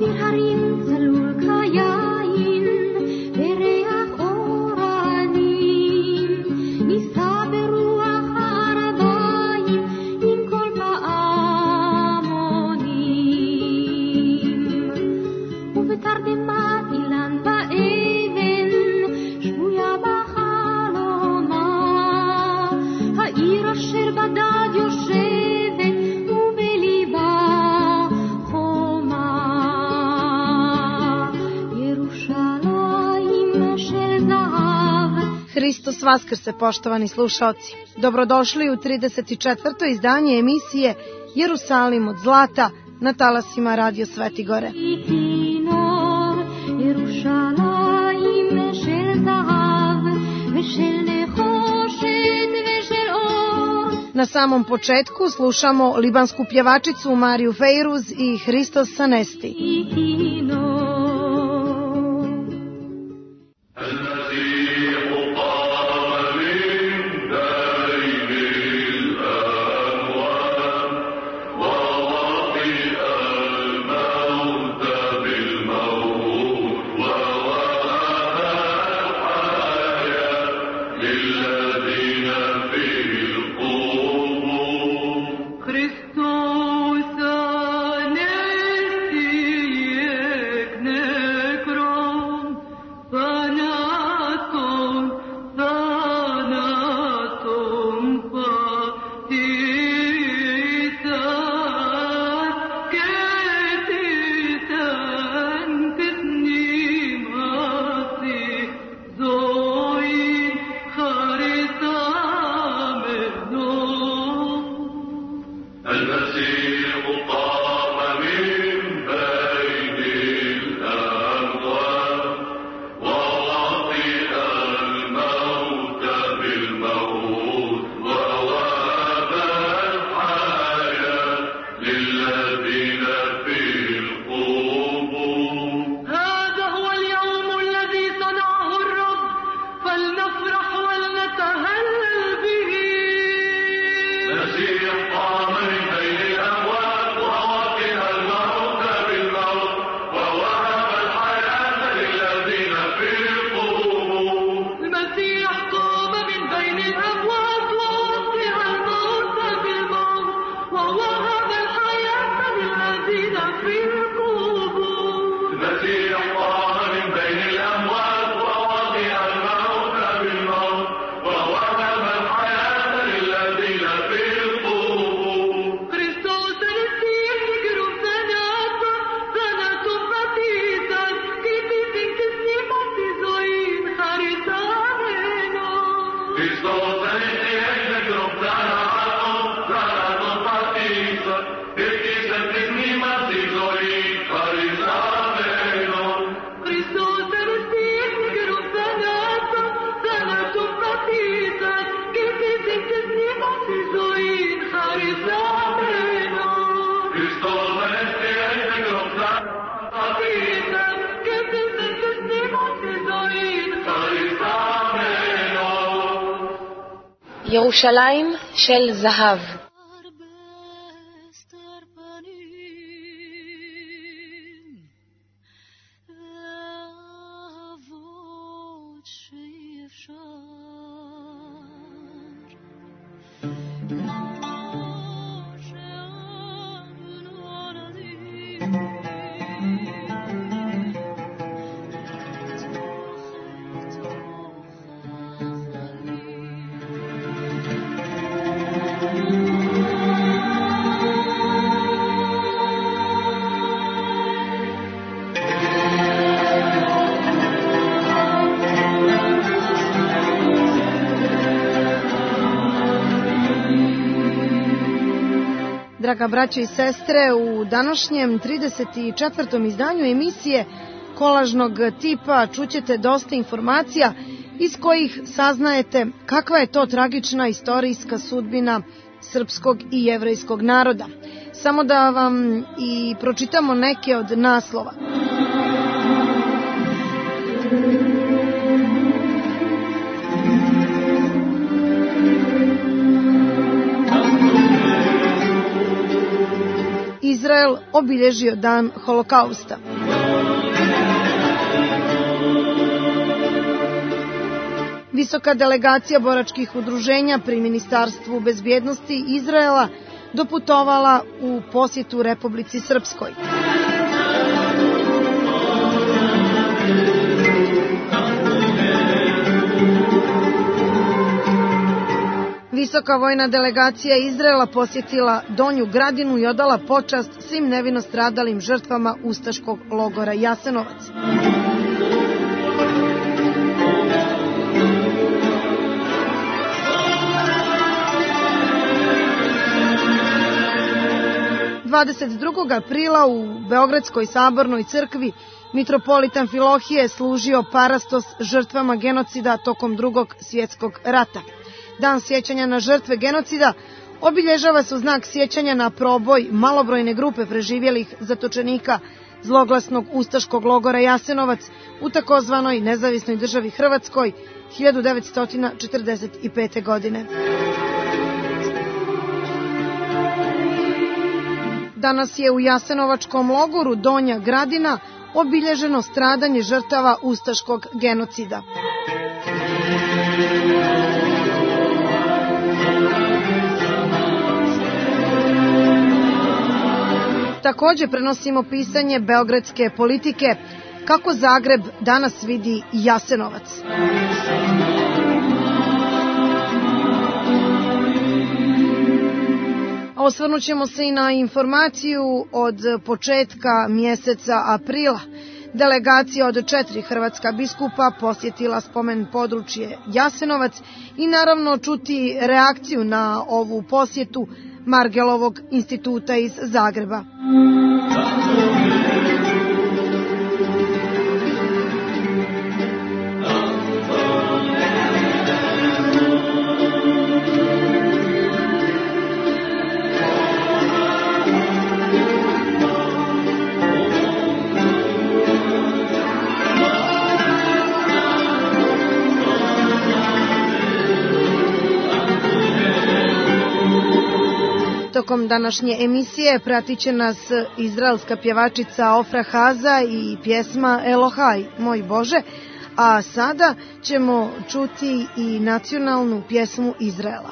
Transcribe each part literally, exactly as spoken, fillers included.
Hristos Vaskrse, poštovani slušaoci. Dobrodošli u trideset četvrto izdanje emisije Jerusalim od zlata na talasima Radio Sveti Gore. Na samom početku slušamo libansku pjevačicu Mariju Fejruz i Hristos Sanesti. ירושלים של זהב. Draga braćo i sestre, u današnjem trideset četvrtom izdanju emisije kolažnog tipa čućete dosta informacija iz kojih saznajete kakva je to tragična istorijska sudbina srpskog i jevrejskog naroda. Samo da vam i pročitamo neke od naslova. Iz Izrael obilježio dan Holokausta. Visoka delegacija boračkih udruženja pri Ministarstvu bezbjednosti Izraela doputovala u posjetu Republici Srpskoj. Visoka vojna delegacija Izraela posjetila Donju Gradinu i odala počast svim nevino stradalim žrtvama ustaškog logora Jasenovac. dvadeset drugog aprila u Beogradskoj sabornoj crkvi mitropolitan Filohije služio parastos žrtvama genocida tokom Drugog svjetskog rata. Dan sjećanja na žrtve genocida obilježava se u znak sjećanja na proboj malobrojne grupe preživjelih zatočenika zloglasnog ustaškog logora Jasenovac u takozvanoj nezavisnoj državi Hrvatskoj hiljadu devetsto četrdeset pete. godine. Danas je u Jasenovačkom logoru Donja Gradina obilježeno stradanje žrtava ustaškog genocida. Također prenosimo pisanje beogradske politike kako Zagreb danas vidi Jasenovac. Osvrnut ćemo se i na informaciju od početka mjeseca aprila. Delegacija od četiri hrvatska biskupa posjetila spomen područje Jasenovac i naravno čuti reakciju na ovu posjetu Margelovog instituta iz Zagreba. Tokom današnje emisije pratit će nas izraelska pjevačica Ofra Haza i pjesma Elohaj, moj Bože, a sada ćemo čuti i nacionalnu pjesmu Izraela.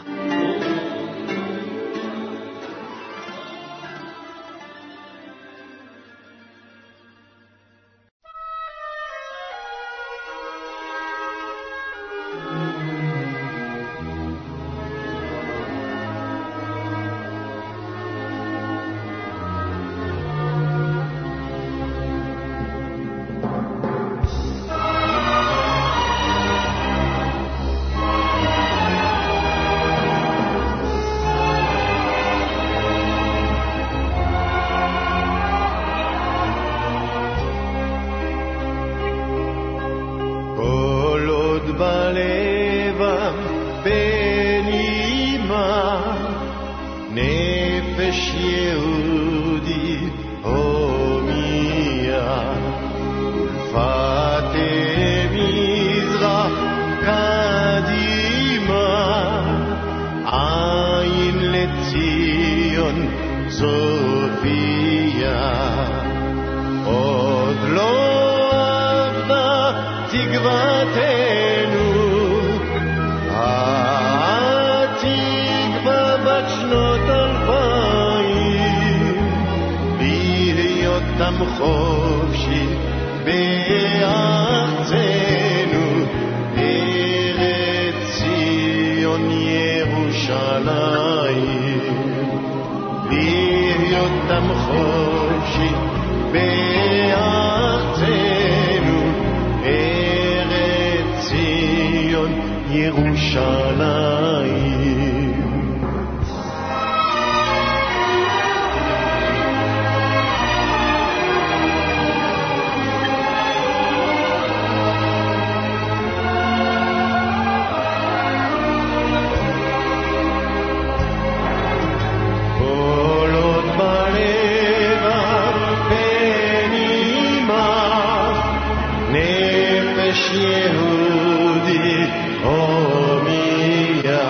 Yehudi, oh, Mia.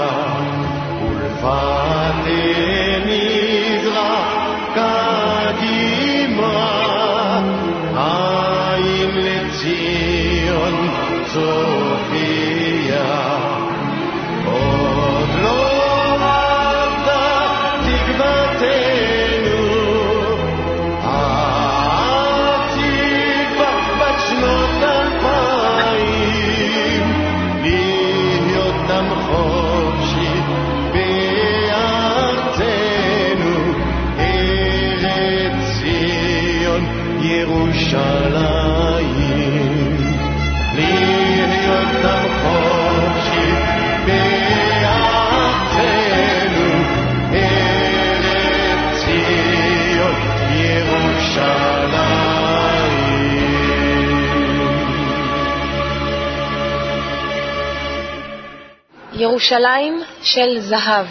ירושלים של זהב.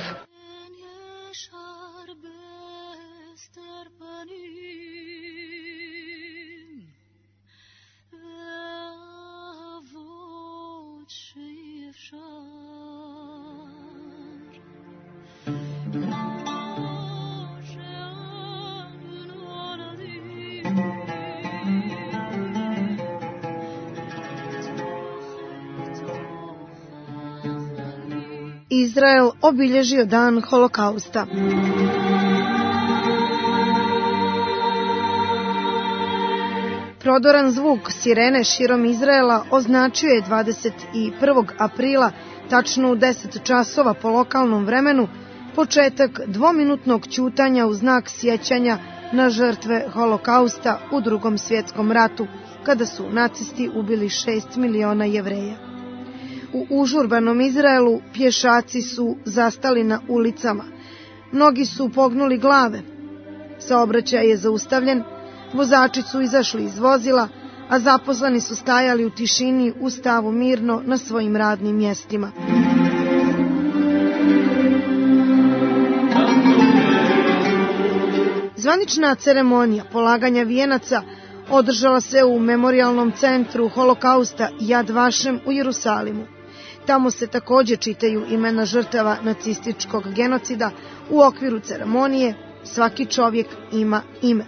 Izrael obilježio dan Holokausta. Prodoran zvuk sirene širom Izraela označio je dvadeset prvog aprila, tačno u deset časova po lokalnom vremenu, početak dvominutnog ćutanja u znak sjećanja na žrtve Holokausta u Drugom svjetskom ratu, kada su nacisti ubili šest miliona Jevreja. U užurbanom Izraelu pješaci su zastali na ulicama. Mnogi su pognuli glave. Saobraćaj je zaustavljen, vozači su izašli iz vozila, a zaposleni su stajali u tišini u stavu mirno na svojim radnim mjestima. Zvanična ceremonija polaganja vijenaca održala se u memorijalnom centru Holokausta Yad Vashem u Jerusalimu. Tamo se također čitaju imena žrtava nacističkog genocida. U okviru ceremonije svaki čovjek ima ime.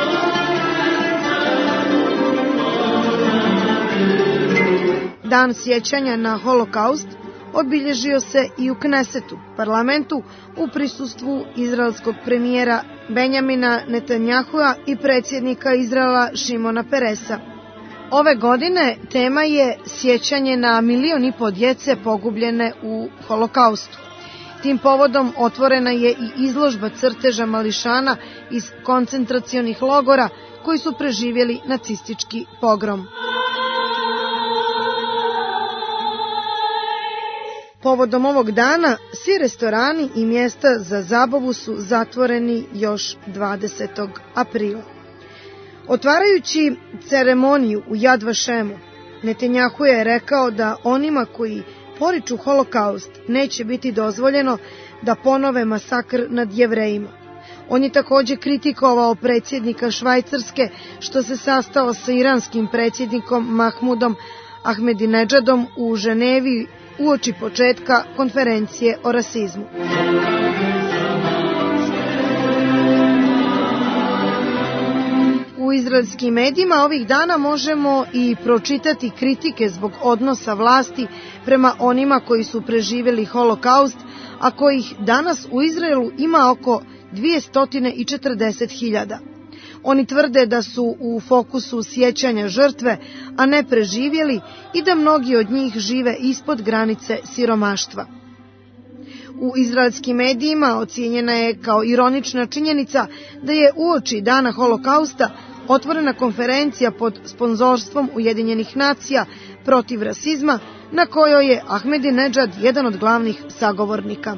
Dan sjećanja na Holokaust obilježio se i u Knesetu, parlamentu, u prisustvu izraelskog premijera Benjamina Netanjahua i predsjednika Izraela Šimona Peresa. Ove godine tema je sjećanje na milion i po djece pogubljene u Holokaustu. Tim povodom otvorena je i izložba crteža mališana iz koncentracionih logora koji su preživjeli nacistički pogrom. Povodom ovog dana svi restorani i mjesta za zabavu su zatvoreni još dvadesetog aprila. Otvarajući ceremoniju u Yad Vashemu, Netanjahu je rekao da onima koji poriču Holokaust neće biti dozvoljeno da ponove masakr nad Jevrejima. On je također kritikovao predsjednika Švajcarske što se sastao sa iranskim predsjednikom Mahmudom Ahmedinedžadom u Ženevi uoči početka konferencije o rasizmu. U izraelskim medijima ovih dana možemo i pročitati kritike zbog odnosa vlasti prema onima koji su preživjeli Holokaust, a kojih danas u Izraelu ima oko dvjesto četrdeset hiljada. Oni tvrde da su u fokusu sjećanja žrtve, a ne preživjeli, i da mnogi od njih žive ispod granice siromaštva. U izraelskim medijima ocijenjena je kao ironična činjenica da je uoči dana Holokausta otvorena konferencija pod sponzorstvom Ujedinjenih nacija protiv rasizma, na kojoj je Ahmedinedžad jedan od glavnih sagovornika.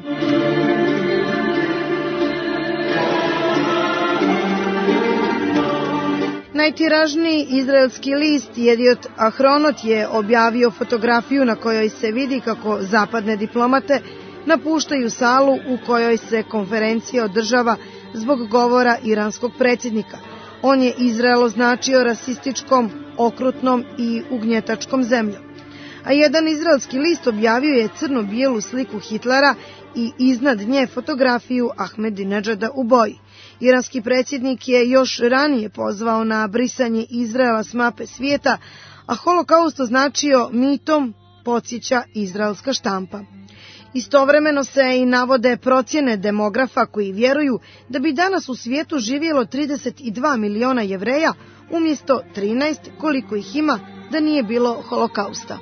Najtiražniji izraelski list Jediot Ahronot je objavio fotografiju na kojoj se vidi kako zapadne diplomate napuštaju salu u kojoj se konferencija održava zbog govora iranskog predsjednika. On je Izrael označio rasističkom, okrutnom i ugnjetačkom zemljom. A jedan izraelski list objavio je crno-bijelu sliku Hitlera i iznad nje fotografiju Ahmedinedžada u boji. Iranski predsjednik je još ranije pozvao na brisanje Izraela s mape svijeta, a Holokaust označio mitom, podsjeća izraelska štampa. Istovremeno se i navode procjene demografa koji vjeruju da bi danas u svijetu živjelo trideset dva miliona Jevreja umjesto trinaest koliko ih ima da nije bilo Holokausta.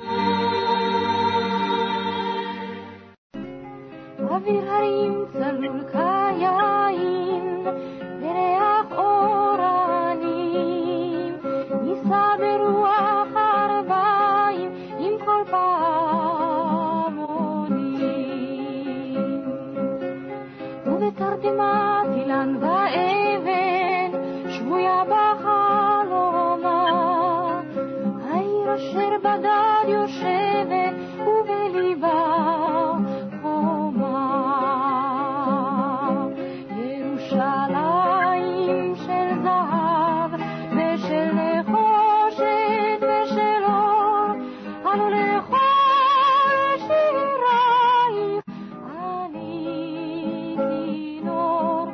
נישא ברוח ארבעים עם כל פעמונים ובתרדמת אילן ואבן שבויה בחלומה העיר אשר בדד יושבת ובליבה חומה ירושלים של זהב ושל נחושת ושל אור אנו לכל שירייך אני כינור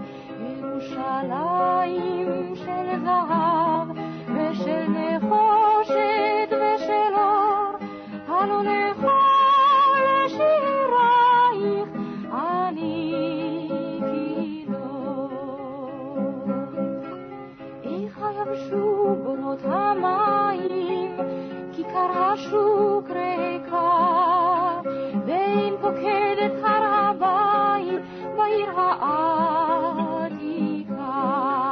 ירושלים של זהב ושל נחושת ושל אור אנו לכל שירייך אני יבשו בונות המים כיכר השוק ריקה בין פוקדת הר הבית בעיר העתיקה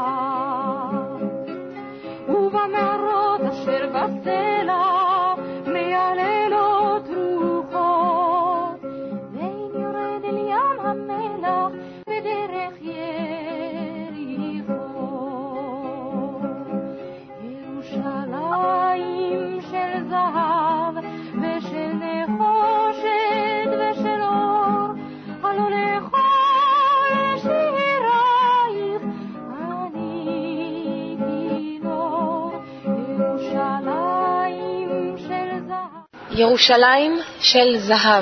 ובמערות אשר בסלע מייללות רוחות בין יורד אל ים המלח בדרך ירושלים של זהב ושל נחושת ושל אור עלו לכל שירייך אני כינור ירושלים של זהב ירושלים של זהב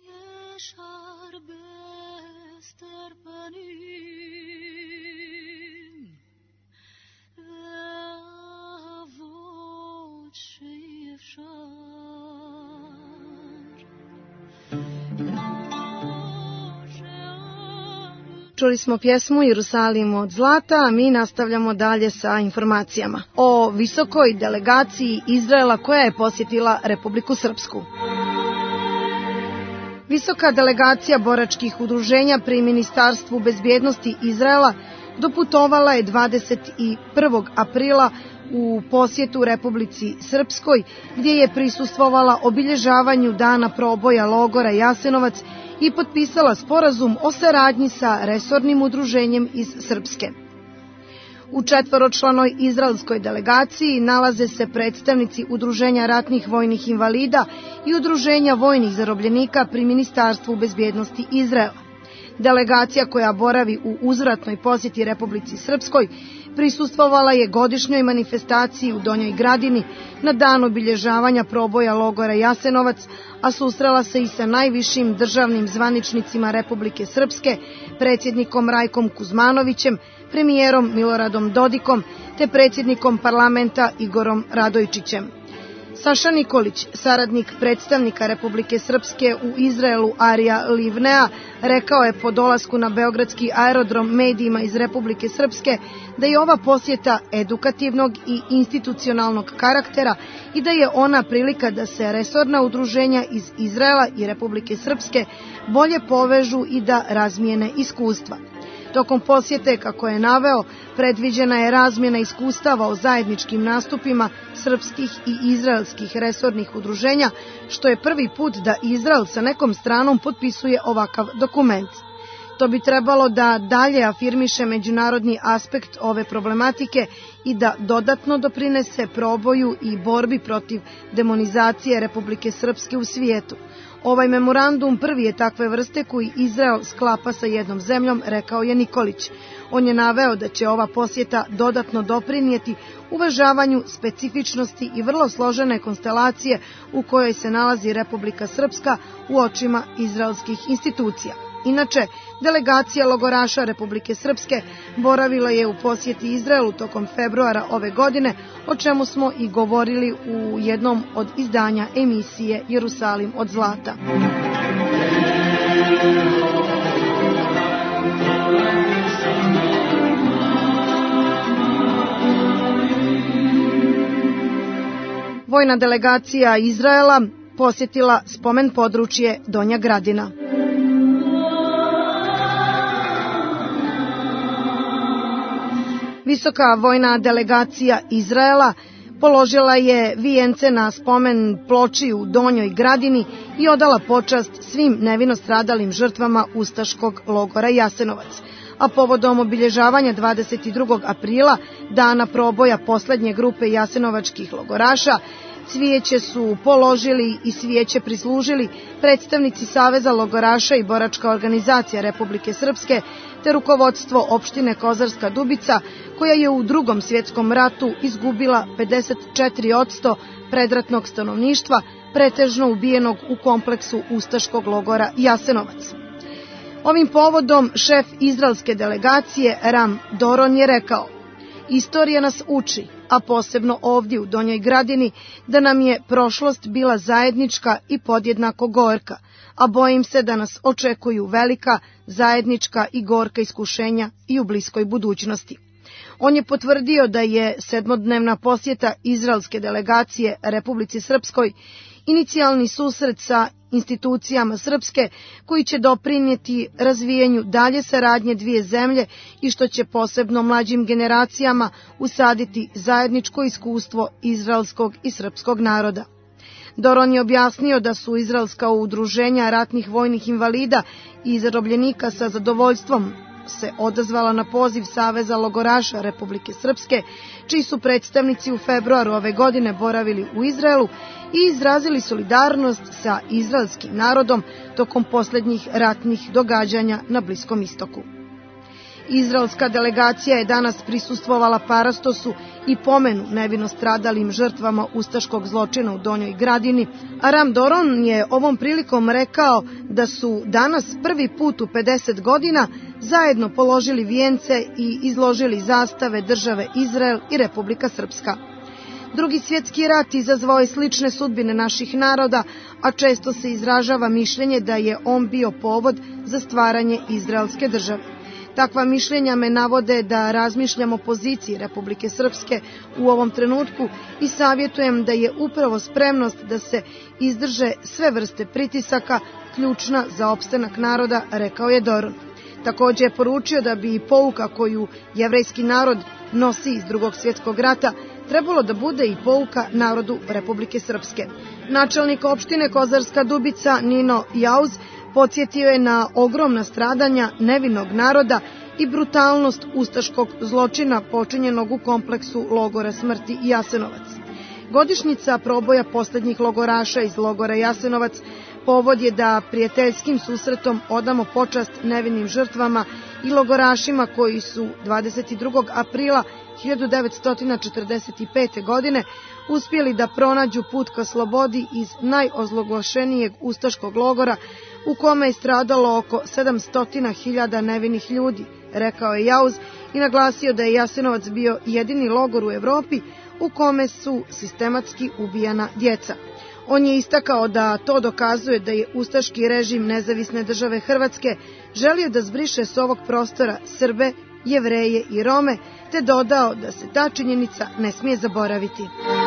Čuli smo pjesmu Jerusalim od zlata, a mi nastavljamo dalje sa informacijama o visokoj delegaciji Izraela koja je posjetila Republiku Srpsku. Visoka delegacija boračkih udruženja pri Ministarstvu bezbjednosti Izraela doputovala je dvadeset prvog aprila u posjetu Republici Srpskoj, gdje je prisustvovala obilježavanju dana proboja logora Jasenovac i potpisala sporazum o saradnji sa resornim udruženjem iz Srpske. U četvoročlanoj izraelskoj delegaciji nalaze se predstavnici Udruženja ratnih vojnih invalida i Udruženja vojnih zarobljenika pri Ministarstvu bezbjednosti Izraela. Delegacija koja boravi u uzvratnoj posjeti Republici Srpskoj prisustvovala je godišnjoj manifestaciji u Donjoj Gradini na dan obilježavanja proboja logora Jasenovac, a susrela se i sa najvišim državnim zvaničnicima Republike Srpske, predsjednikom Rajkom Kuzmanovićem, premijerom Miloradom Dodikom te predsjednikom parlamenta Igorom Radojčićem. Saša Nikolić, saradnik predstavnika Republike Srpske u Izraelu Arija Livnea, rekao je po dolasku na beogradski aerodrom medijima iz Republike Srpske da je ova posjeta edukativnog i institucionalnog karaktera i da je ona prilika da se resorna udruženja iz Izraela i Republike Srpske bolje povežu i da razmijene iskustva. Tokom posjete, kako je naveo, predviđena je razmjena iskustava o zajedničkim nastupima srpskih i izraelskih resornih udruženja, što je prvi put da Izrael sa nekom stranom potpisuje ovakav dokument. To bi trebalo da dalje afirmiše međunarodni aspekt ove problematike i da dodatno doprinese proboju i borbi protiv demonizacije Republike Srpske u svijetu. Ovaj memorandum prvi je takve vrste koji Izrael sklapa sa jednom zemljom, rekao je Nikolić. On je naveo da će ova posjeta dodatno doprinijeti uvažavanju specifičnosti i vrlo složene konstelacije u kojoj se nalazi Republika Srpska u očima izraelskih institucija. Inače, delegacija logoraša Republike Srpske boravila je u posjeti Izraelu tokom februara ove godine, o čemu smo i govorili u jednom od izdanja emisije Jerusalim od zlata. Vojna delegacija Izraela posjetila spomen područje Donja Gradina. Visoka vojna delegacija Izraela Položila je vijence na spomen ploči u Donjoj Gradini i odala počast svim nevino stradalim žrtvama ustaškog logora Jasenovac. A povodom obilježavanja dvadeset drugog aprila, dana proboja poslednje grupe jasenovačkih logoraša, cvijeće su položili i cvijeće prislužili predstavnici Saveza logoraša i boračka organizacija Republike Srpske, te rukovodstvo opštine Kozarska Dubica, koja je u Drugom svjetskom ratu izgubila pedeset četiri posto predratnog stanovništva, pretežno ubijenog u kompleksu ustaškog logora Jasenovac. Ovim povodom šef izraelske delegacije Ram Doron je rekao: "Istorija nas uči, a posebno ovdje u Donjoj Gradini, da nam je prošlost bila zajednička i podjednako gorka, a bojim se da nas očekuju velika, zajednička i gorka iskušenja i u bliskoj budućnosti." On je potvrdio da je sedmodnevna posjeta izraelske delegacije Republici Srpskoj inicijalni susret sa institucijama Srpske koji će doprinijeti razvijanju dalje saradnje dvije zemlje i što će posebno mlađim generacijama usaditi zajedničko iskustvo izraelskog i srpskog naroda. Doron je objasnio da su izraelska udruženja ratnih vojnih invalida i zarobljenika sa zadovoljstvom se odazvala na poziv Saveza logoraša Republike Srpske, čiji su predstavnici u februaru ove godine boravili u Izraelu i izrazili solidarnost sa izraelskim narodom tokom posljednjih ratnih događanja na Bliskom istoku. Izraelska delegacija je danas prisustvovala parastosu i pomenu nevino stradalim žrtvama ustaškog zločina u Donjoj Gradini, a Ram Doron je ovom prilikom rekao da su danas prvi put u pedeset godina zajedno položili vijence i izložili zastave države Izrael i Republika Srpska. Drugi svjetski rat izazvao je slične sudbine naših naroda, a često se izražava mišljenje da je on bio povod za stvaranje izraelske države. Takva mišljenja me navode da razmišljam o poziciji Republike Srpske u ovom trenutku i savjetujem da je upravo spremnost da se izdrže sve vrste pritisaka ključna za opstanak naroda, rekao je Doron. Također je poručio da bi pouka koju jevrejski narod nosi iz Drugog svjetskog rata trebalo da bude i pouka narodu Republike Srpske. Načelnik opštine Kozarska Dubica Nino Jauz podsjetio je na ogromna stradanja nevinog naroda i brutalnost ustaškog zločina počinjenog u kompleksu logora smrti Jasenovac. Godišnjica proboja posljednjih logoraša iz logora Jasenovac povod je da prijateljskim susretom odamo počast nevinim žrtvama i logorašima koji su dvadeset drugog aprila hiljadu devetsto četrdeset pete. godine uspjeli da pronađu put ka slobodi iz najozloglašenijeg ustaškog logora u kome je stradalo oko sedamsto hiljada nevinih ljudi, rekao je Jauz i naglasio da je Jasenovac bio jedini logor u Evropi u kome su sistematski ubijana djeca. On je istakao da to dokazuje da je ustaški režim Nezavisne države Hrvatske želio da zbriše s ovog prostora Srbe, Jevreje i Rome, te dodao da se ta činjenica ne smije zaboraviti.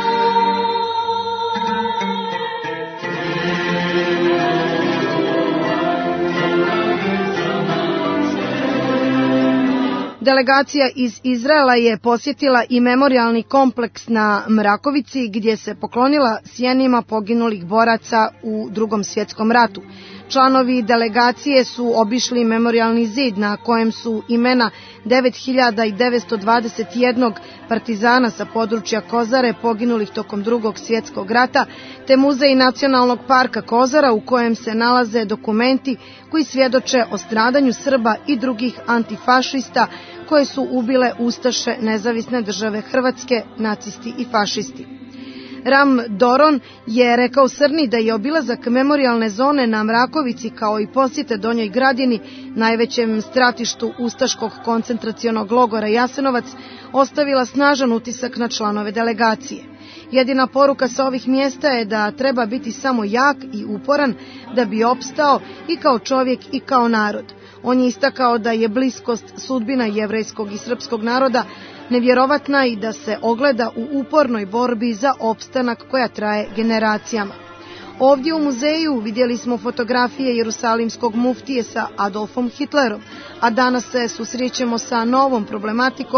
Delegacija iz Izraela je posjetila i memorijalni kompleks na Mrakovici gdje se poklonila sjenima poginulih boraca u Drugom svjetskom ratu. Članovi delegacije su obišli memorijalni zid na kojem su imena devet hiljada devetsto dvadeset jedan partizana sa područja Kozare poginulih tokom Drugog svjetskog rata, te muzej Nacionalnog parka Kozara u kojem se nalaze dokumenti koji svjedoče o stradanju Srba i drugih antifašista koje su ubile ustaše Nezavisne države Hrvatske, nacisti i fašisti. Ram Doron je rekao Srni da je obilazak memorijalne zone na Mrakovici kao i posjete Donjoj Gradini, najvećem stratištu ustaškog koncentracionog logora Jasenovac, ostavila snažan utisak na članove delegacije. Jedina poruka sa ovih mjesta je da treba biti samo jak i uporan da bi opstao i kao čovjek i kao narod. On je istakao da je bliskost sudbina jevrejskog i srpskog naroda nevjerovatna i da se ogleda u upornoj borbi za opstanak koja traje generacijama. Ovdje u muzeju vidjeli smo fotografije jerusalimskog muftije sa Adolfom Hitlerom, a danas se susrećemo sa novom problematikom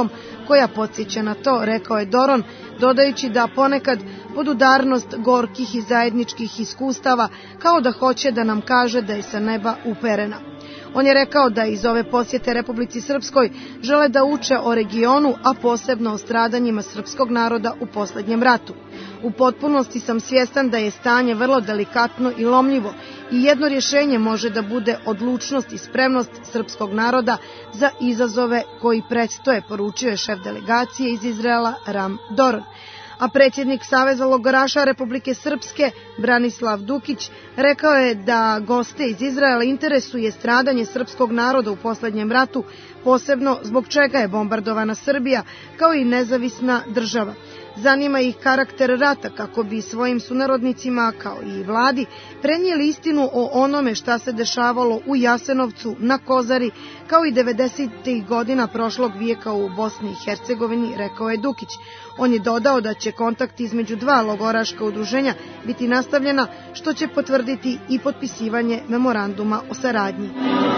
pokoja podsjeća na to, rekao je Doron, dodajući da ponekad podudarnost gorkih i zajedničkih iskustava kao da hoće da nam kaže da je sa neba uperena. On je rekao da iz ove posjete Republici Srpskoj žele da uče o regionu, a posebno o stradanjima srpskog naroda u poslednjem ratu. U potpunosti sam svjestan da je stanje vrlo delikatno i lomljivo i jedno rješenje može da bude odlučnost i spremnost srpskog naroda za izazove koji predstoje, poručio je šef delegacije iz Izraela Ram Doron. A predsjednik Saveza logoraša Republike Srpske, Branislav Dukić, rekao je da goste iz Izraela interesuje stradanje srpskog naroda u poslednjem ratu, posebno zbog čega je bombardovana Srbija, kao i nezavisna država. Zanima ih karakter rata kako bi svojim sunarodnicima, kao i vladi, prenijeli istinu o onome šta se dešavalo u Jasenovcu, na Kozari, kao i devedesetih godina prošlog vijeka u Bosni i Hercegovini, rekao je Dukić. On je dodao da će kontakt između dva logoraška udruženja biti nastavljena, što će potvrditi i potpisivanje memoranduma o saradnji.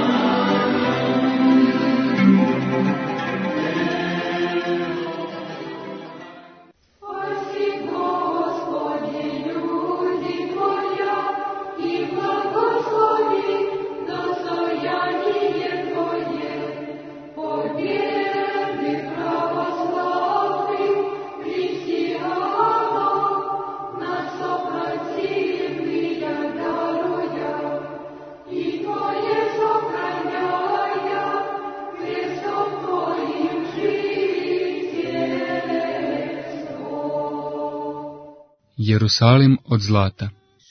Jerusalim od zlata.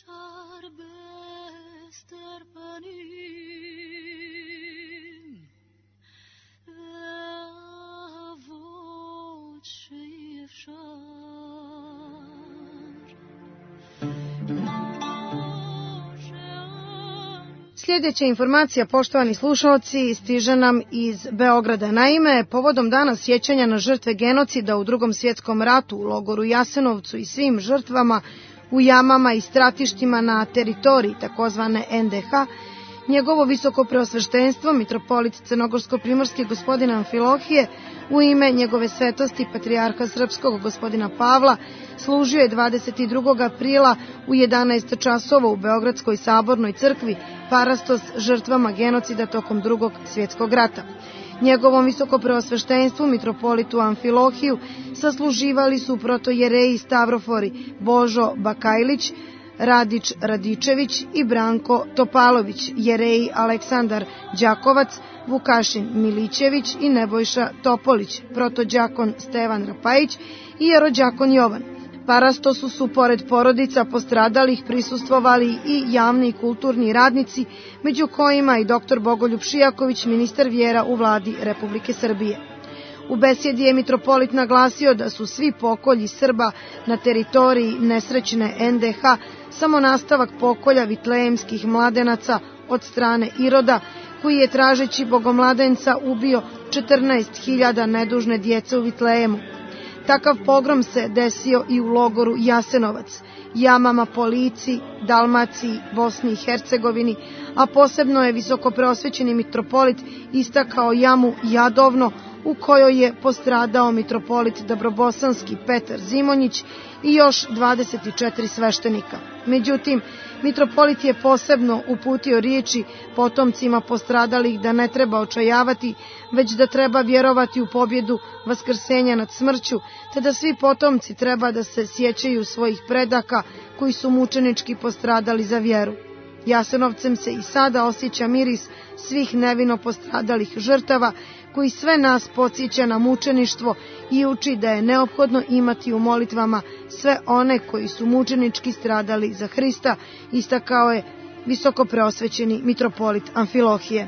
Sljedeća informacija, poštovani slušalci, stiže nam iz Beograda. Naime, povodom dana sjećanja na žrtve genocida u Drugom svjetskom ratu u logoru Jasenovcu i svim žrtvama u jamama i stratištima na teritoriji takozvane en de ha, njegovo visoko preosveštenstvo, mitropolit crnogorsko-primorski gospodin Amfilohije, u ime njegove svetosti patrijarha srpskog gospodina Pavla, služio je dvadeset drugog aprila u jedanaest časova u Beogradskoj sabornoj crkvi parastos žrtvama genocida tokom Drugog svjetskog rata. Njegovom visokopreosveštenstvu, mitropolitu Amfilohiju, sasluživali su protojereji Stavrofori Božo Bakajlić, Radić Radičević i Branko Topalović, jereji Aleksandar Đakovac, Vukašin Milićević i Nebojša Topolić, protođakon Stevan Rapajić i jerođakon Jovan. Parastosu su, pored porodica postradalih, prisustvovali i javni i kulturni radnici, među kojima i doktor Bogoljub Šijaković, ministar vjera u vladi Republike Srbije. U besjedi je mitropolit naglasio da su svi pokolji Srba na teritoriji nesrećne en de ha samo nastavak pokolja vitlejemskih mladenaca od strane Iroda, koji je tražeći bogomladenca ubio četrnaest hiljada nedužne djece u Vitlejemu. Takav pogrom se desio i u logoru Jasenovac, jamama po Lici, Dalmaciji, Bosni i Hercegovini, a posebno je visokopreosvećeni mitropolit istakao jamu Jadovno, u kojoj je postradao mitropolit Dobrobosanski Petar Zimonjić i još dvadeset četiri sveštenika. Međutim, mitropolit je posebno uputio riječi potomcima postradalih da ne treba očajavati, već da treba vjerovati u pobjedu vaskrsenja nad smrću, te da svi potomci treba da se sjećaju svojih predaka koji su mučenički postradali za vjeru. Jasenovcem se i sada osjeća miris svih nevino postradalih žrtava, koji sve nas podsjeća na mučeništvo i uči da je neophodno imati u molitvama sve one koji su mučenički stradali za Hrista, istakao je visokopreosvećeni mitropolit Amfilohije.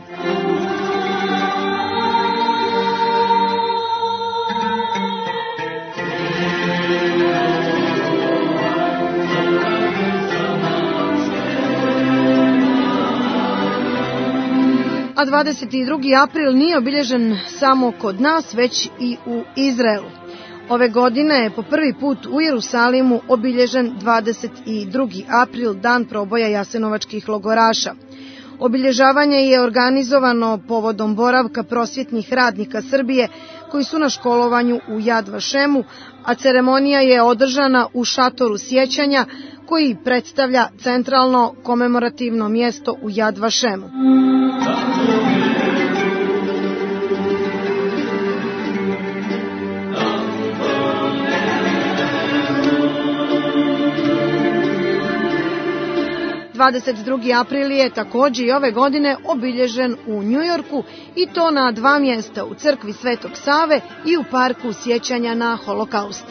A dvadeset drugi april nije obilježen samo kod nas, već i u Izraelu. Ove godine je po prvi put u Jerusalimu obilježen dvadeset drugi april, dan proboja jasenovačkih logoraša. Obilježavanje je organizovano povodom boravka prosvjetnih radnika Srbije koji su na školovanju u Jad Vašemu, a ceremonija je održana u šatoru sjećanja koji predstavlja centralno komemorativno mjesto u Jad Vašemu. dvadeset drugi april je također i ove godine obilježen u Njujorku i to na dva mjesta, u crkvi Svetog Save i u parku sjećanja na Holokaust.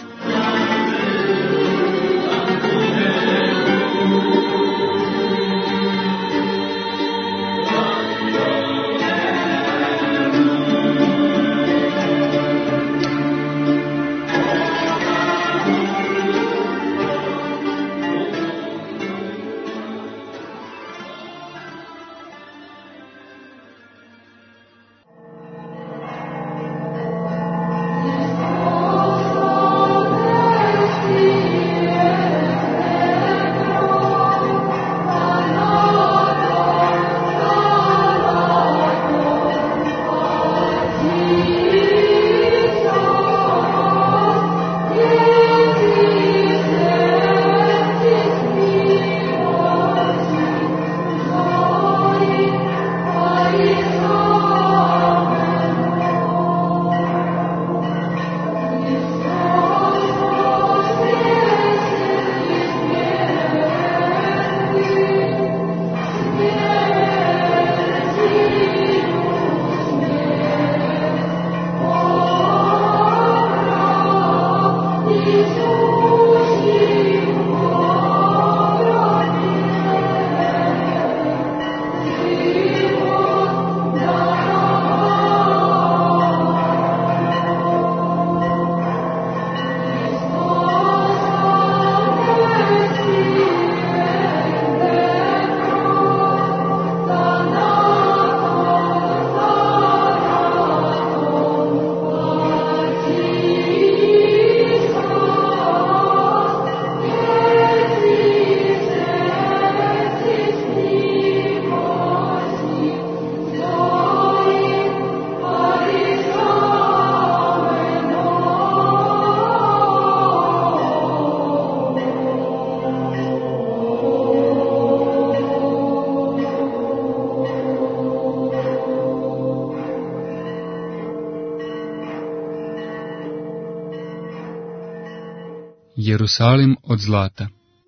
Jerusalim od zlata.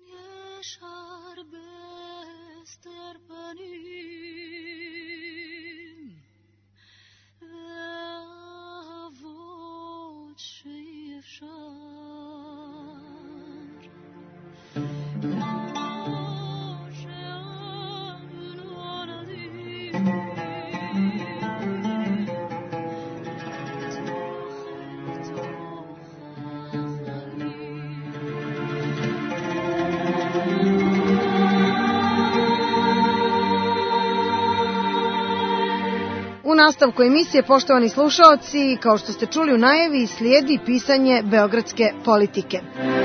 U nastavku emisije, poštovani slušaoci, kao što ste čuli u najavi, slijedi pisanje beogradske politike.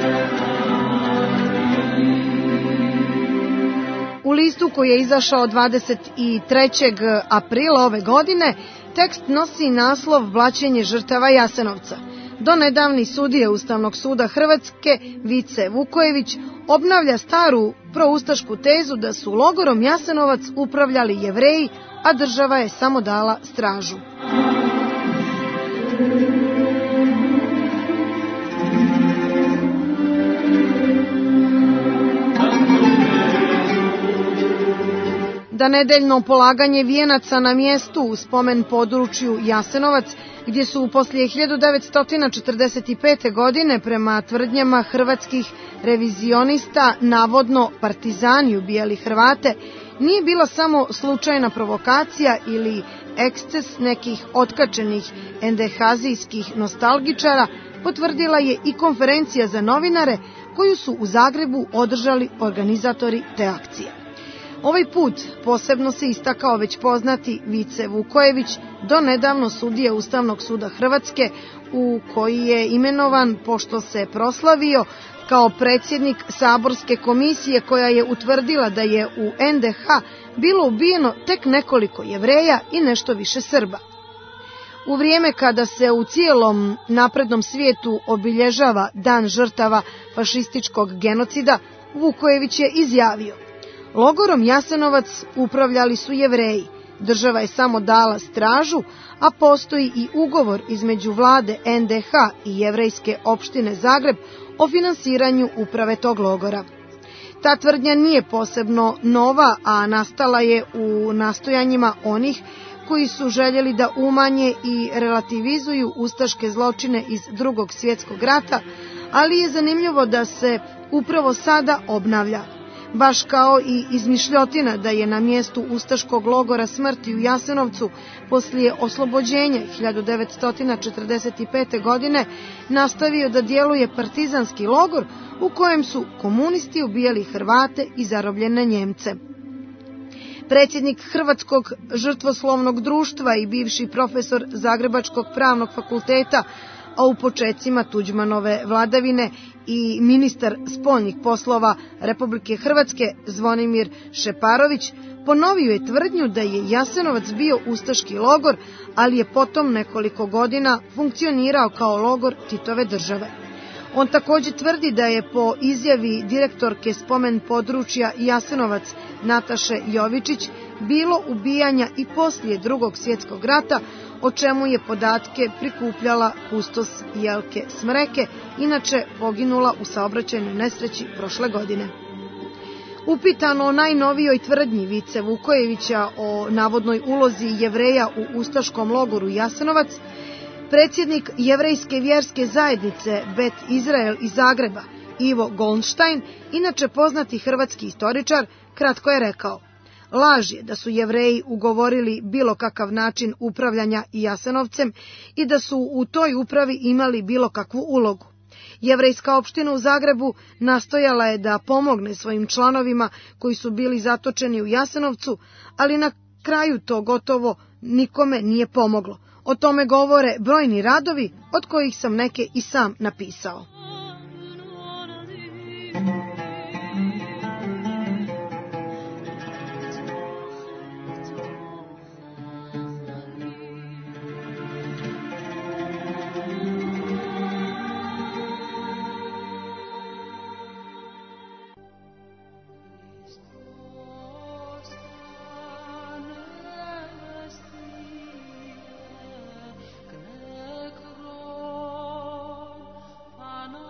U listu koji je izašao dvadeset trećeg aprila ove godine, tekst nosi naslov Blaćenje žrtava Jasenovca. Donedavni sudija Ustavnog suda Hrvatske, Vice Vukojević, obnavlja staru proustašku tezu da su logorom Jasenovac upravljali Jevreji, a država je samo dala stražu. Da nedeljno polaganje vijenaca na mjestu u spomen području Jasenovac, gdje su poslije hiljadu devetsto četrdeset pete. godine prema tvrdnjama hrvatskih revizionista navodno partizani ubijali Hrvate, nije bila samo slučajna provokacija ili eksces nekih otkačenih endehazijskih nostalgičara, potvrdila je i konferencija za novinare koju su u Zagrebu održali organizatori te akcije. Ovaj put posebno se istakao već poznati Vice Vukojević, donedavno sudija Ustavnog suda Hrvatske, u koji je imenovan pošto se proslavio kao predsjednik saborske komisije koja je utvrdila da je u en de ha bilo ubijeno tek nekoliko Jevreja i nešto više Srba. U vrijeme kada se u cijelom naprednom svijetu obilježava Dan žrtava fašističkog genocida, Vukojević je izjavio: logorom Jasenovac upravljali su Jevreji, država je samo dala stražu, a postoji i ugovor između vlade en de ha i jevrejske opštine Zagreb o finansiranju uprave tog logora. Ta tvrdnja nije posebno nova, a nastala je u nastojanjima onih koji su željeli da umanje i relativizuju ustaške zločine iz Drugog svjetskog rata, ali je zanimljivo da se upravo sada obnavlja. Baš kao i izmišljotina da je na mjestu ustaškog logora smrti u Jasenovcu poslije oslobođenja hiljadu devetsto četrdeset pete. godine nastavio da djeluje partizanski logor u kojem su komunisti ubijali Hrvate i zarobljene Njemce. Predsjednik Hrvatskog žrtvoslovnog društva i bivši profesor Zagrebačkog pravnog fakulteta, a u počecima Tuđmanove vladavine i ministar spoljnih poslova Republike Hrvatske Zvonimir Šeparović ponovio je tvrdnju da je Jasenovac bio ustaški logor, ali je potom nekoliko godina funkcionirao kao logor Titove države. On također tvrdi da je po izjavi direktorke spomen područja Jasenovac Nataše Jovičić bilo ubijanja i poslije Drugog svjetskog rata, o čemu je podatke prikupljala kustos Jelke Smreke, inače poginula u saobraćajnoj nesreći prošle godine. Upitano o najnovijoj tvrdnji Vice Vukojevića o navodnoj ulozi Jevreja u ustaškom logoru Jasenovac, predsjednik Jevrejske vjerske zajednice Bet Izrael iz Zagreba, Ivo Goldstein, inače poznati hrvatski istoričar, kratko je rekao: laž je da su Jevreji ugovorili bilo kakav način upravljanja Jasenovcem i da su u toj upravi imali bilo kakvu ulogu. Jevrejska opština u Zagrebu nastojala je da pomogne svojim članovima koji su bili zatočeni u Jasenovcu, ali na kraju to gotovo nikome nije pomoglo. O tome govore brojni radovi, od kojih sam neke i sam napisao. Pana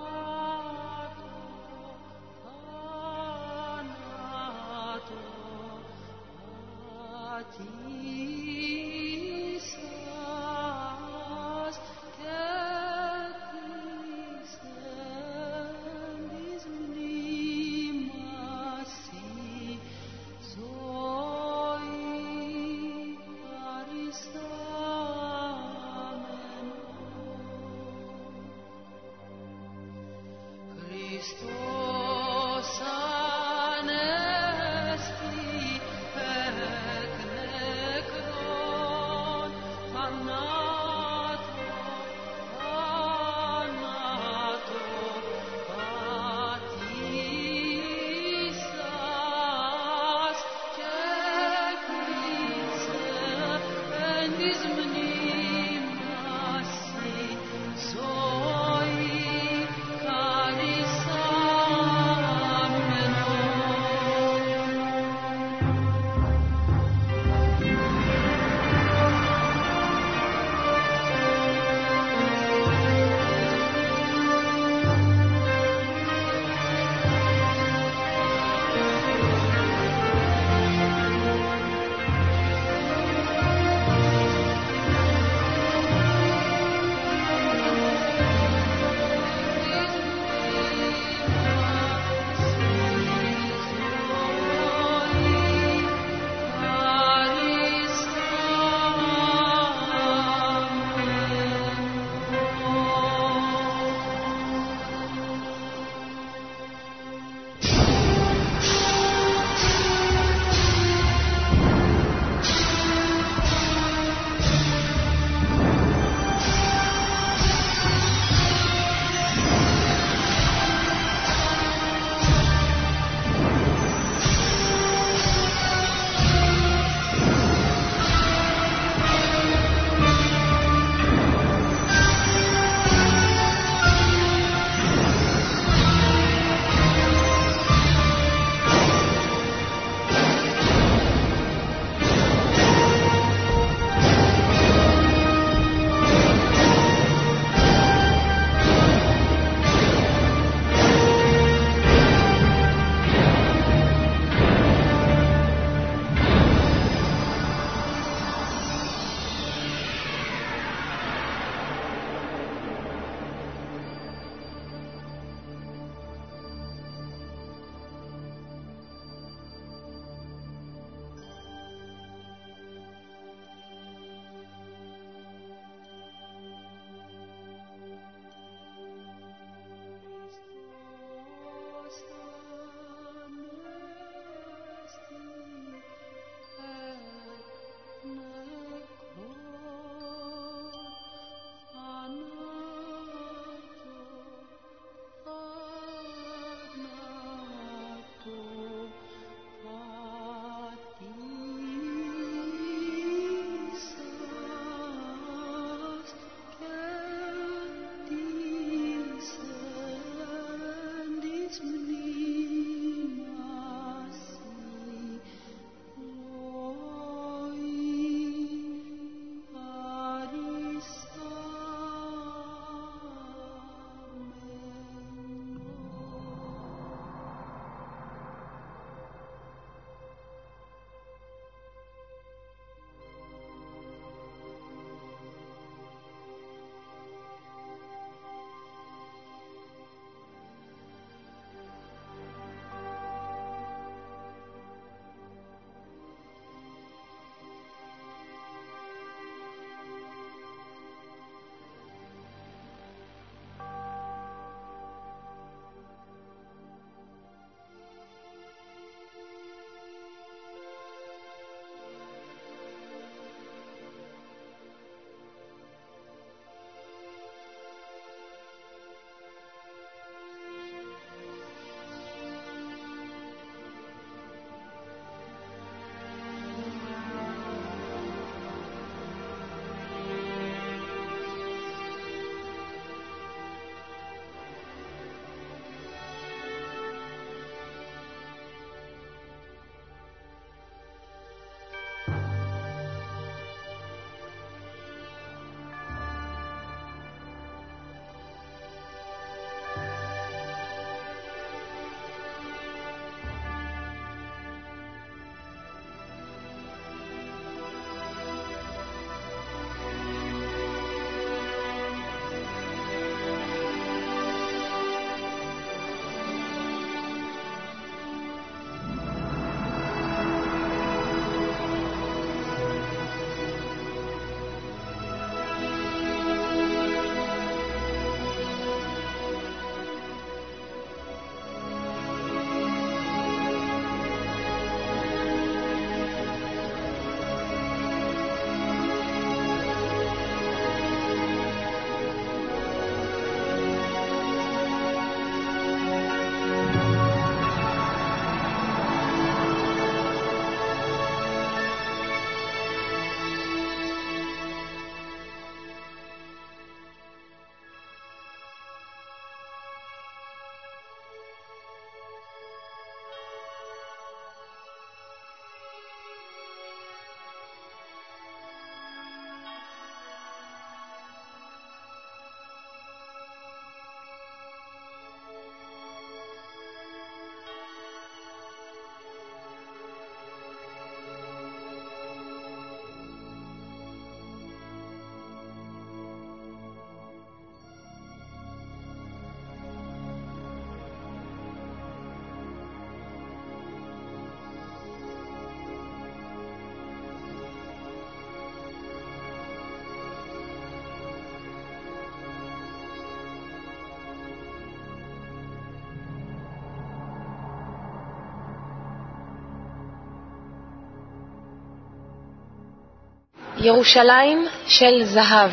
ירושלים של זהב.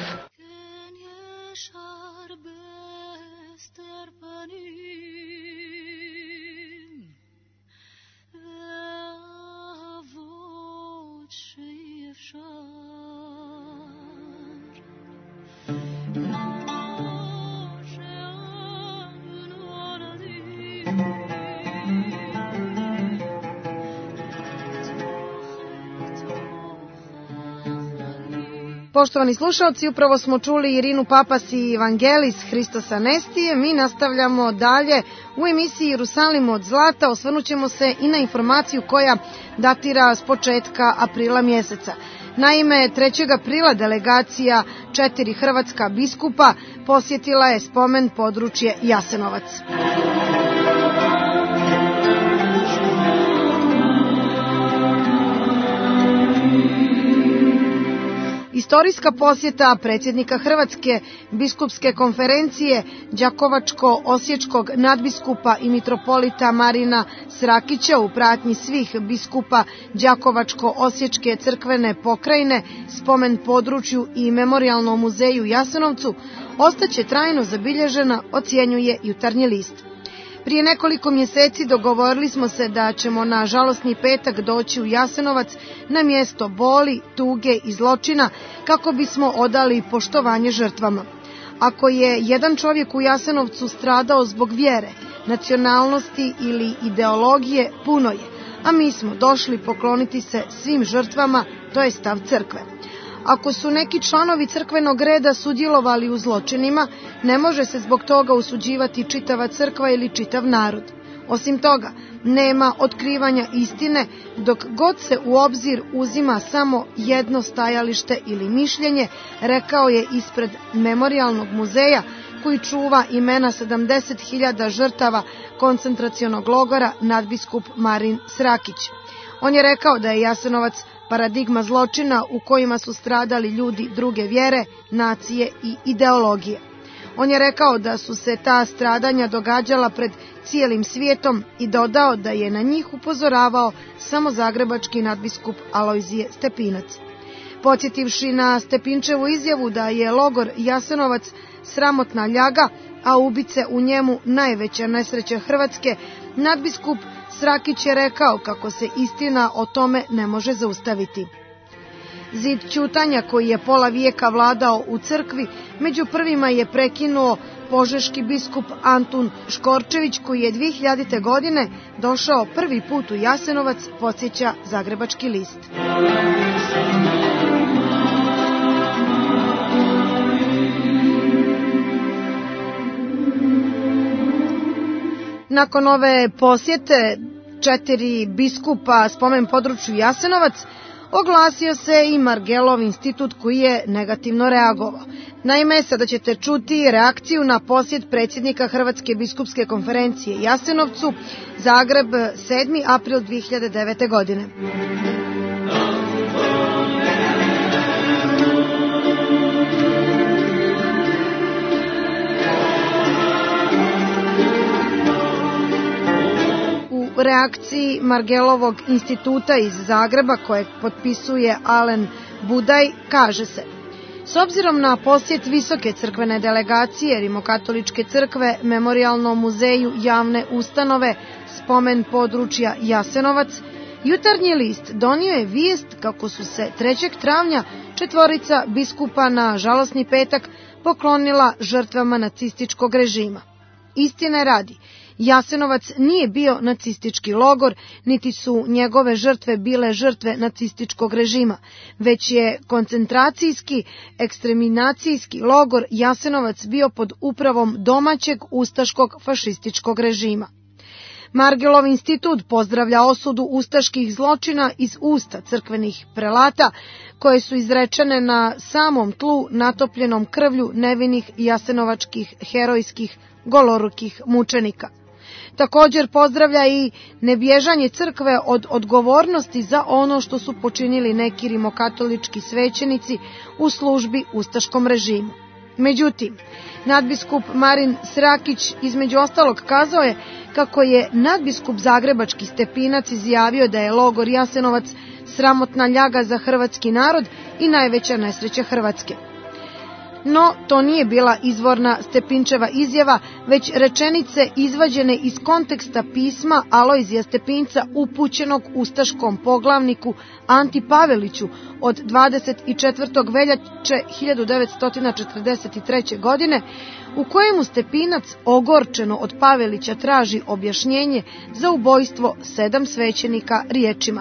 Poštovani slušalci, upravo smo čuli Irinu Papas i Evangelis Hristos Anesti. Mi nastavljamo dalje u emisiji Jerusalim od zlata. Osvrnućemo se i na informaciju koja datira s početka aprila mjeseca. Naime, trećeg aprila delegacija četiri hrvatska biskupa posjetila je spomen područje Jasenovac. Istorijska posjeta predsjednika Hrvatske biskupske konferencije Đakovačko-osječkog nadbiskupa i mitropolita Marina Srakića u pratnji svih biskupa Đakovačko-osječke crkvene pokrajine, spomen području i memorijalnom muzeju Jasenovcu ostaće trajno zabilježena, ocjenjuje Jutarnji list. Prije nekoliko mjeseci dogovorili smo se da ćemo na žalosni petak doći u Jasenovac na mjesto boli, tuge i zločina kako bismo odali poštovanje žrtvama. Ako je jedan čovjek u Jasenovcu stradao zbog vjere, nacionalnosti ili ideologije, puno je, a mi smo došli pokloniti se svim žrtvama, to je stav crkve. Ako su neki članovi crkvenog reda sudjelovali u zločinima, ne može se zbog toga usuđivati čitava crkva ili čitav narod. Osim toga, nema otkrivanja istine dok god se u obzir uzima samo jedno stajalište ili mišljenje, rekao je ispred memorijalnog muzeja koji čuva imena sedamdeset hiljada žrtava koncentracionog logora nadbiskup Marin Srakić. On je rekao da je Jasenovac paradigma zločina u kojima su stradali ljudi druge vjere, nacije i ideologije. On je rekao da su se ta stradanja događala pred cijelim svijetom i dodao da je na njih upozoravao samo zagrebački nadbiskup Alojzije Stepinac. Podsjetivši na Stepinčevu izjavu da je logor Jasenovac sramotna ljaga, a ubice u njemu najveća nesreća Hrvatske, nadbiskup Srakić je rekao kako se istina o tome ne može zaustaviti. Zid ćutanja koji je pola vijeka vladao u crkvi, među prvima je prekinuo požeški biskup Antun Škorčević koji je dvije hiljadite. godine došao prvi put u Jasenovac, podsjeća Zagrebački list. Nakon ove posjete četiri biskupa spomen području Jasenovac, oglasio se i Margelov institut koji je negativno reagovao. Naime, sada ćete čuti reakciju na posjet predsjednika Hrvatske biskupske konferencije Jasenovcu, Zagreb, sedmi april dvije hiljade devete. godine. U reakciji Margelovog instituta iz Zagreba, kojeg potpisuje Alen Budaj, kaže se: s obzirom na posjet visoke crkvene delegacije Rimokatoličke crkve memorijalnom muzeju javne ustanove spomen područja Jasenovac, Jutarnji list donio je vijest kako su se trećeg travnja četvorica biskupa na žalosni petak poklonila žrtvama nacističkog režima. Istine radi, Jasenovac nije bio nacistički logor, niti su njegove žrtve bile žrtve nacističkog režima, već je koncentracijski, ekstreminacijski logor Jasenovac bio pod upravom domaćeg ustaškog fašističkog režima. Margelov institut pozdravlja osudu ustaških zločina iz usta crkvenih prelata, koje su izrečene na samom tlu natopljenom krvlju nevinih jasenovačkih herojskih golorukih mučenika. Također pozdravlja i nebježanje crkve od odgovornosti za ono što su počinili neki rimokatolički svećenici u službi ustaškom režimu. Međutim, nadbiskup Marin Srakić između ostalog kazao je kako je nadbiskup zagrebački Stepinac izjavio da je logor Jasenovac sramotna ljaga za hrvatski narod i najveća nesreća Hrvatske. No, to nije bila izvorna Stepinčeva izjava, već rečenice izvađene iz konteksta pisma Alojzija Stepinca upućenog ustaškom poglavniku Anti Paveliću od dvadeset četvrtog veljače hiljadu devetsto četrdeset treće. godine, u kojemu Stepinac ogorčeno od Pavelića traži objašnjenje za ubojstvo sedam svećenika riječima.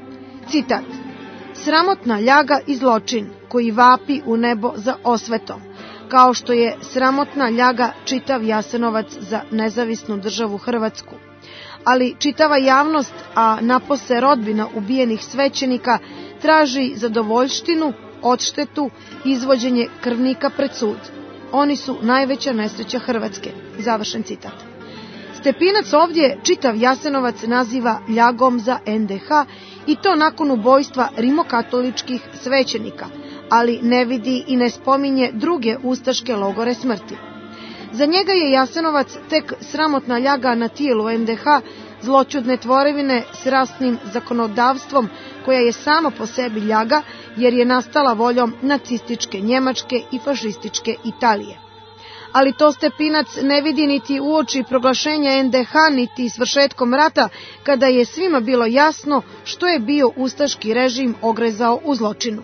Citat: sramotna ljaga i zločin koji vapi u nebo za osvetom, kao što je sramotna ljaga čitav Jasenovac za nezavisnu državu Hrvatsku. Ali čitava javnost, a napose rodbina ubijenih svećenika, traži zadovoljštinu, odštetu, izvođenje krvnika pred sud. Oni su najveća nesreća Hrvatske. Završen citat. Stepinac ovdje čitav Jasenovac naziva ljagom za en de ha i to nakon ubojstva rimokatoličkih svećenika, ali ne vidi i ne spominje druge ustaške logore smrti. Za njega je Jasenovac tek sramotna ljaga na tijelu en de ha, zloćudne tvorevine s rasnim zakonodavstvom, koja je samo po sebi ljaga jer je nastala voljom nacističke Njemačke i fašističke Italije. Ali to Stepinac ne vidi niti uoči proglašenja en de ha, niti svršetkom rata, kada je svima bilo jasno što je bio ustaški režim ogrezao u zločinu.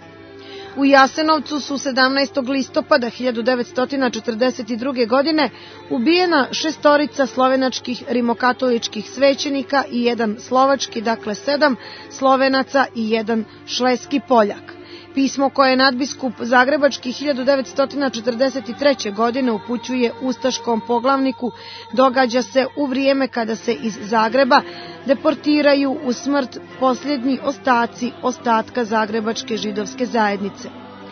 U Jasenovcu su sedamnaestog listopada hiljadu devetsto četrdeset druge. godine ubijena šestorica slovenačkih rimokatoličkih svećenika i jedan slovački, dakle sedam Slovenaca i jedan šleski Poljak. Pismo koje je nadbiskup zagrebački hiljadu devetsto četrdeset treće. godine upućuje ustaškom poglavniku događa se u vrijeme kada se iz Zagreba deportiraju u smrt posljednji ostaci ostatka zagrebačke židovske zajednice.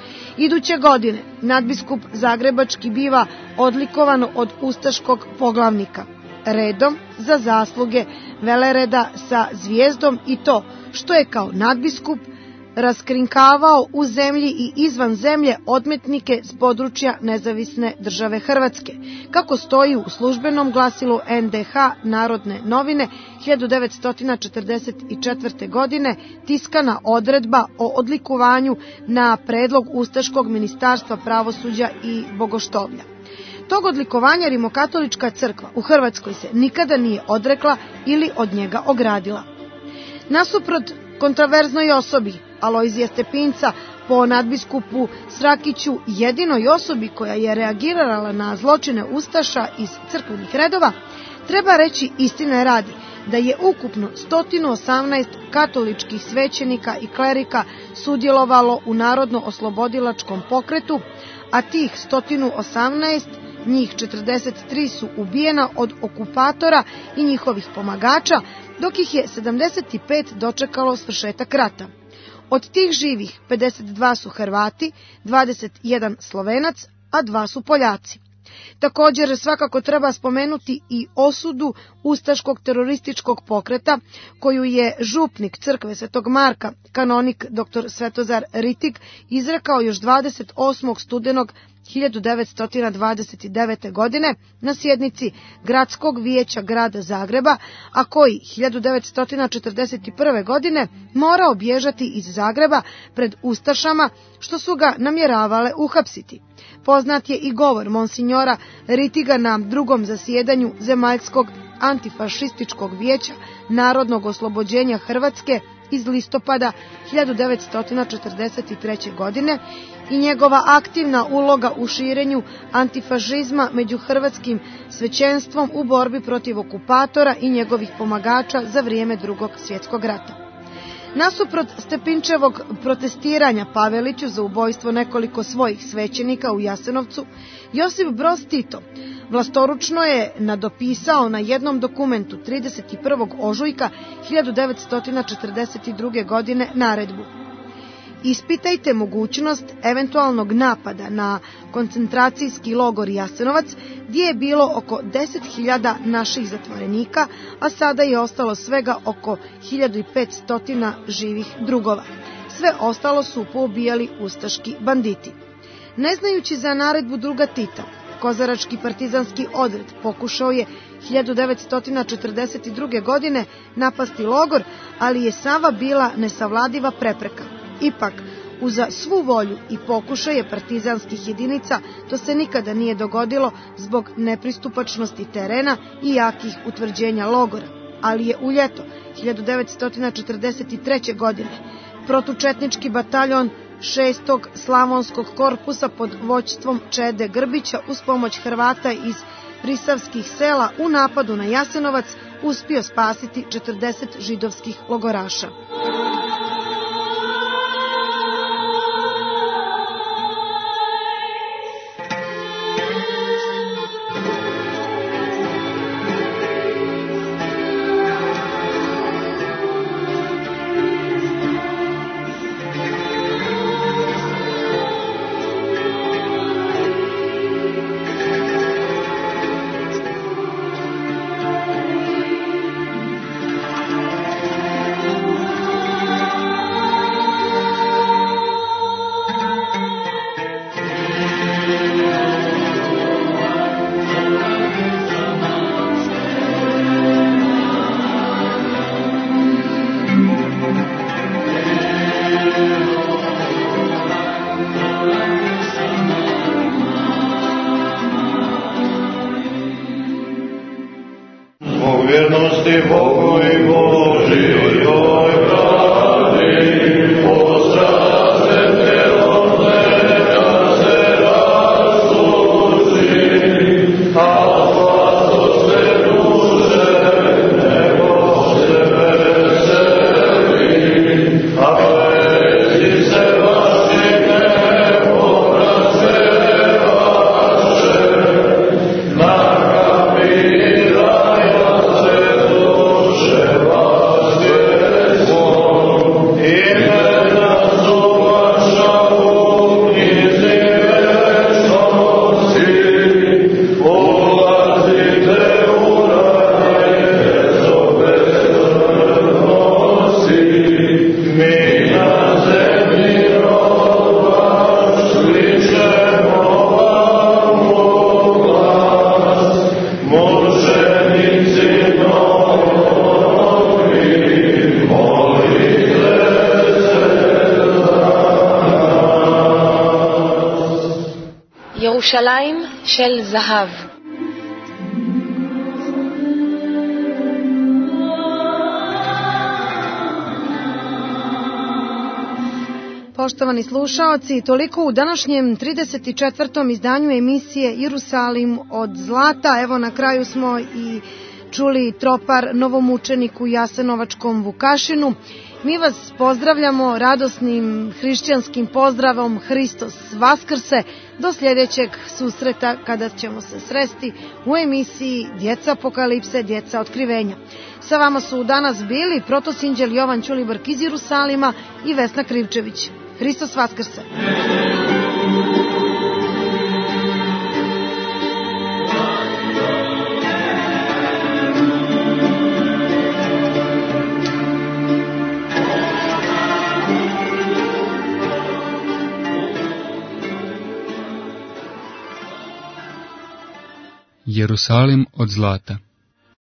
Iduće godine nadbiskup zagrebački biva odlikovan od ustaškog poglavnika redom za zasluge velereda sa zvijezdom i to što je kao nadbiskup raskrinkavao u zemlji i izvan zemlje odmetnike s područja nezavisne države Hrvatske, kako stoji u službenom glasilu en de ha Narodne novine hiljadu devetsto četrdeset četvrte. godine, tiskana odredba o odlikovanju na predlog Ustaškog ministarstva pravosuđa i bogoštovlja. Tog odlikovanja rimokatolička crkva u Hrvatskoj se nikada nije odrekla ili od njega ogradila. Nasuprot kontroverznoj osobi Alojzija Stepinca, po nadbiskupu Srakiću jedinoj osobi koja je reagirala na zločine ustaša iz crkvenih redova, treba reći istine radi da je ukupno sto osamnaest katoličkih svećenika i klerika sudjelovalo u narodno-oslobodilačkom pokretu, a tih sto osamnaest, njih četrdeset tri su ubijena od okupatora i njihovih pomagača, dok ih je sedamdeset pet dočekalo svršetak rata. Od tih živih pedeset dva su Hrvati, dvadeset jedan Slovenac, a dva su Poljaci. Također svakako treba spomenuti i osudu ustaškog terorističkog pokreta koju je župnik crkve Svetog Marka, kanonik doktor Svetozar Ritig, izrekao još dvadeset osmog studenog hiljadu devetsto dvadeset devete. godine na sjednici Gradskog vijeća grada Zagreba, a koji hiljadu devetsto četrdeset prve. godine morao bježati iz Zagreba pred ustašama što su ga namjeravale uhapsiti. Poznat je i govor monsinjora Ritiga na drugom zasjedanju Zemaljskog antifašističkog vijeća narodnog oslobođenja Hrvatske iz listopada hiljadu devetsto četrdeset treće. godine i njegova aktivna uloga u širenju antifašizma među hrvatskim svećenstvom u borbi protiv okupatora i njegovih pomagača za vrijeme Drugog svjetskog rata. Nasuprot Stepinčevog protestiranja Paveliću za ubojstvo nekoliko svojih svećenika u Jasenovcu, Josip Broz Tito vlastoručno je nadopisao na jednom dokumentu trideset prvog ožujka hiljadu devetsto četrdeset druge. godine naredbu: ispitajte mogućnost eventualnog napada na koncentracijski logor Jasenovac, gdje je bilo oko deset hiljada naših zatvorenika, a sada je ostalo svega oko hiljadu petsto živih drugova. Sve ostalo su poubijali ustaški banditi. Ne znajući za naredbu druga Tita, kozarački partizanski odred pokušao je hiljadu devetsto četrdeset druge. godine napasti logor, ali je Sava bila nesavladiva prepreka. Ipak, uza svu volju i pokušaje partizanskih jedinica, to se nikada nije dogodilo zbog nepristupačnosti terena i jakih utvrđenja logora. Ali je u ljeto hiljadu devetsto četrdeset treće. godine protučetnički bataljon šestog Slavonskog korpusa pod vođstvom Čede Grbića uz pomoć Hrvata iz prisavskih sela u napadu na Jasenovac uspio spasiti četrdeset židovskih logoraša. Vjernosti Bogu i Božijoj pravdi, postraste telone, kad se razluči, a slasto se duše, nebo se veseli, a prezi se vaših nebo razvevaše, naka miraj ירושלים של זהב. Poštovani slušaoci, toliko u današnjem trideset četvrtom izdanju emisije Jerusalim od zlata. Evo, na kraju smo i čuli tropar novomučeniku Jasenovačkom Vukašinu. Mi vas pozdravljamo radosnim hrišćanskim pozdravom Hristos Vaskrse do sljedećeg susreta kada ćemo se sresti u emisiji Djeca apokalipse, djeca otkrivenja. Sa vama su danas bili protosinđel Jovan Ćulibrk iz Jerusalima i Vesna Krivčević. Hristos Vaskrse! Jerusalim od zlata.